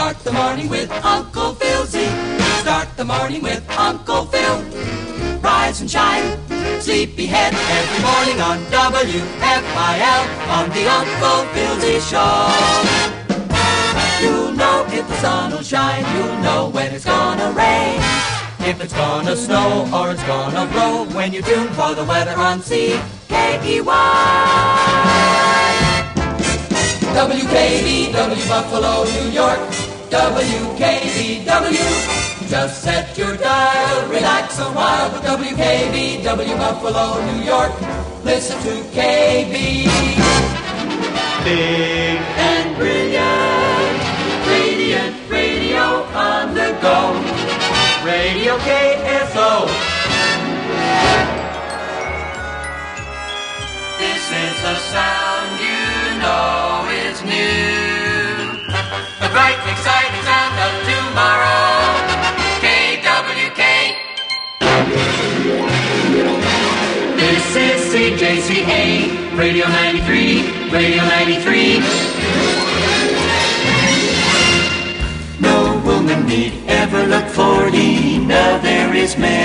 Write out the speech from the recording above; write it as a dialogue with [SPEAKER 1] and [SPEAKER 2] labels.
[SPEAKER 1] Start the morning with Uncle Phil Z. Start the morning with Uncle Phil. Rise and shine, sleepyhead, every morning on WFIL on the Uncle Phil Z Show. You'll know if the sun will shine, you'll know when it's gonna rain, if it's gonna snow or it's gonna blow, when you tune for the weather on CKEY. WKBW Buffalo, New York, WKBW. Just set your dial, relax a while with WKBW Buffalo, New York. Listen to KB. Big and brilliant, radiant radio on the go. Radio KSO. This is the sound you know is new. The bright, exciting sound of tomorrow. KWK. This is CJCA. Radio 93. Radio 93. No woman need ever look for ye. Now there is man.